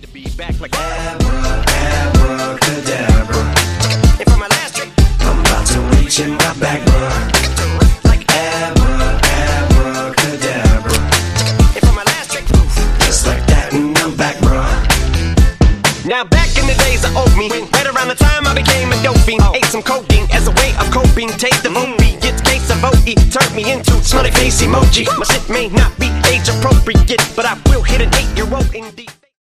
to be back like abracadabra. And for my last trick, I'm about to reach in my back, bruh. like Abracadabra. and for my last trick, Just like that, and I'm back, bruh. now back in the days of old me, right around the time I became a dope fiend, ate some codeine as a way of coping. Taste of opiates, case of OE turned me into smiley face emoji. My shit may not be age appropriate, but I will hit an 8-year-old indeed.